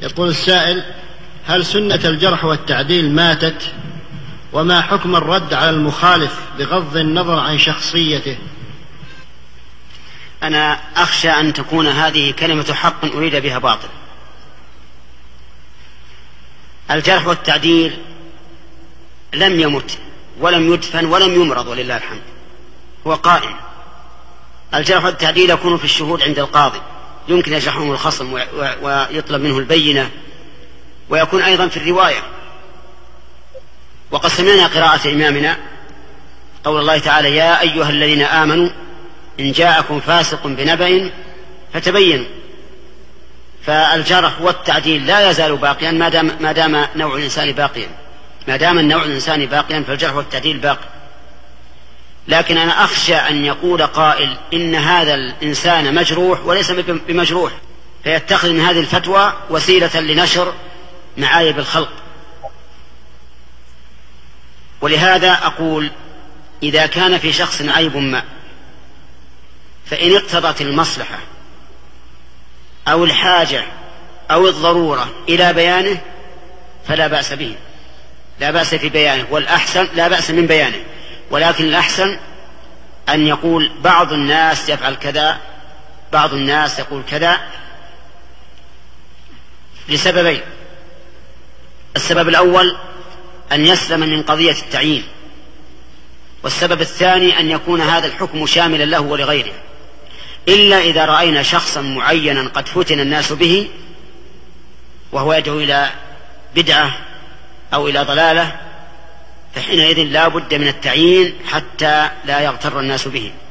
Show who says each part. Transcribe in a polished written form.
Speaker 1: يقول السائل: هل سنة الجرح والتعديل ماتت؟ وما حكم الرد على المخالف بغض النظر عن شخصيته؟
Speaker 2: أنا أخشى أن تكون هذه كلمة حق أريد بها باطل. الجرح والتعديل لم يمت ولم يدفن ولم يمرض ولله الحمد، هو قائم. الجرح والتعديل يكون في الشهود عند القاضي، يمكن يجرحهم الخصم ويطلب منه البينة، ويكون أيضا في الرواية. وقد سمعنا قراءة إمامنا قول الله تعالى: يا أيها الذين آمنوا إن جاءكم فاسق بنبأ فتبينوا. فالجرح والتعديل لا يزال باقيا ما دام نوع الإنسان باقيا، ما دام النوع الإنساني باقيا فالجرح والتعديل باقي. لكن أنا أخشى أن يقول قائل إن هذا الإنسان مجروح وليس بمجروح، فيتخذ من هذه الفتوى وسيلة لنشر معايب الخلق. ولهذا أقول: إذا كان في شخص عيب ما، فإن اقتضت المصلحة أو الحاجة أو الضرورة إلى بيانه فلا بأس به، لا بأس في بيانه، والأحسن لا بأس من بيانه. ولكن الأحسن أن يقول بعض الناس يفعل كذا، بعض الناس يقول كذا، لسببين: السبب الأول أن يسلم من قضية التعيين، والسبب الثاني أن يكون هذا الحكم شاملا له ولغيره. إلا إذا رأينا شخصا معينا قد فتن الناس به وهو يدعو إلى بدعة أو إلى ضلالة، فحينئذ لا بد من التعيين حتى لا يغتر الناس به.